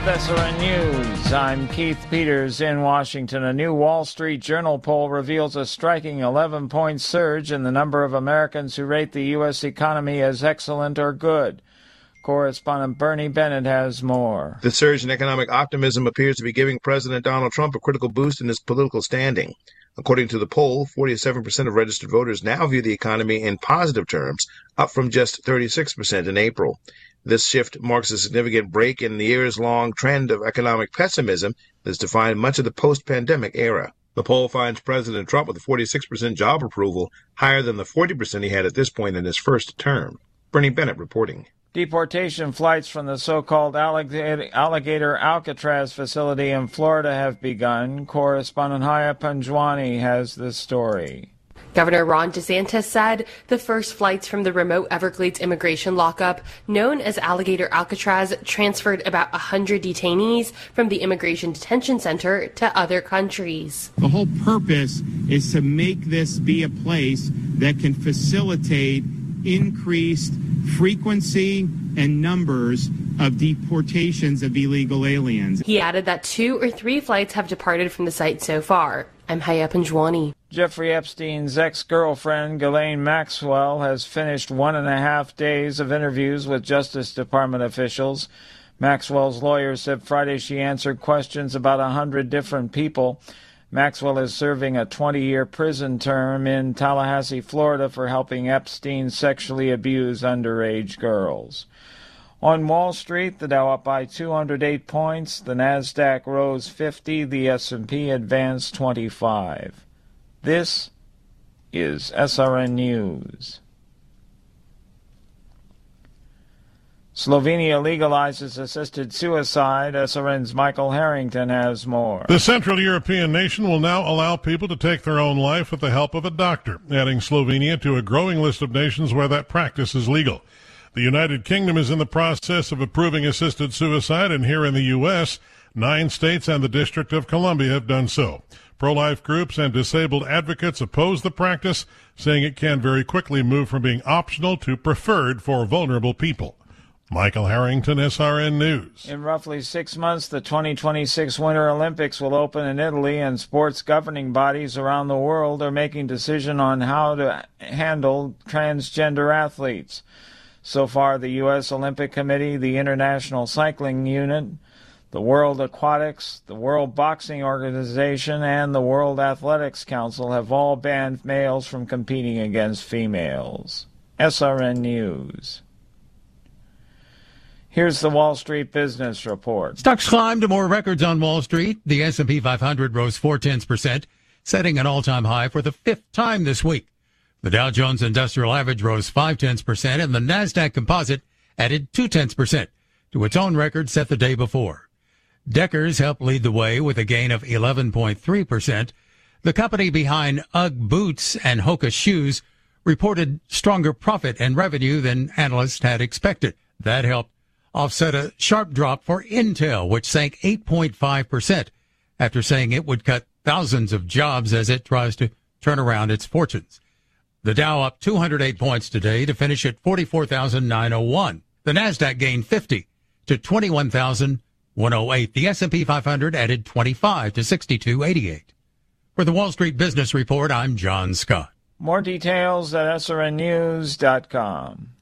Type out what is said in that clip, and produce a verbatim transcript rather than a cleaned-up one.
with S R N News. I'm Keith Peters in Washington. A new Wall Street Journal poll reveals a striking eleven-point surge in the number of Americans who rate the U S economy as excellent or good. Correspondent Bernie Bennett has more. The surge in economic optimism appears to be giving President Donald Trump a critical boost in his political standing. According to the poll, forty-seven percent of registered voters now view the economy in positive terms, up from just thirty-six percent in April. This shift marks a significant break in the years-long trend of economic pessimism that has defined much of the post-pandemic era. The poll finds President Trump with a forty-six percent job approval, higher than the forty percent he had at this point in his first term. Bernie Bennett reporting. Deportation flights from the so-called Alligator Alcatraz facility in Florida have begun. Correspondent Haya Panjwani has the story. Governor Ron DeSantis said the first flights from the remote Everglades immigration lockup, known as Alligator Alcatraz, transferred about one hundred detainees from the Immigration Detention Center to other countries. The whole purpose is to make this be a place that can facilitate increased frequency and numbers of deportations of illegal aliens. He added that two or three flights have departed from the site so far. I'm Haya Panjwani. Jeffrey Epstein's ex-girlfriend, Ghislaine Maxwell, has finished one and a half days of interviews with Justice Department officials. Maxwell's lawyers said Friday she answered questions about a hundred different people. Maxwell is serving a twenty-year prison term in Tallahassee, Florida, for helping Epstein sexually abuse underage girls. On Wall Street, the Dow up by two hundred eight points, the Nasdaq rose fifty, the S and P advanced twenty-five. This is S R N News. Slovenia legalizes assisted suicide. S R N's Michael Harrington has more. The Central European nation will now allow people to take their own life with the help of a doctor, adding Slovenia to a growing list of nations where that practice is legal. The United Kingdom is in the process of approving assisted suicide, and here in the U S, nine states and the District of Columbia have done so. Pro-life groups and disabled advocates oppose the practice, saying it can very quickly move from being optional to preferred for vulnerable people. Michael Harrington, S R N News. In roughly six months, the twenty twenty-six Winter Olympics will open in Italy, and sports governing bodies around the world are making decisions on how to handle transgender athletes. So far, the U S Olympic Committee, the International Cycling Unit, the World Aquatics, the World Boxing Organization, and the World Athletics Council have all banned males from competing against females. S R N News. Here's the Wall Street Business Report. Stocks climbed to more records on Wall Street. The S and P five hundred rose four tenths percent, setting an all-time high for the fifth time this week. The Dow Jones Industrial Average rose five tenths percent, and the Nasdaq Composite added two tenths percent to its own record set the day before. Deckers helped lead the way with a gain of eleven point three percent. The company behind UGG Boots and Hoka Shoes reported stronger profit and revenue than analysts had expected. That helped offset a sharp drop for Intel, which sank eight point five percent after saying it would cut thousands of jobs as it tries to turn around its fortunes. The Dow up two hundred eight points today to finish at forty-four thousand nine hundred one. The Nasdaq gained fifty to twenty-one thousand one hundred eight. The S and P five hundred added twenty-five to sixty-two eighty-eight. For the Wall Street Business Report, I'm John Scott. More details at S R N news dot com.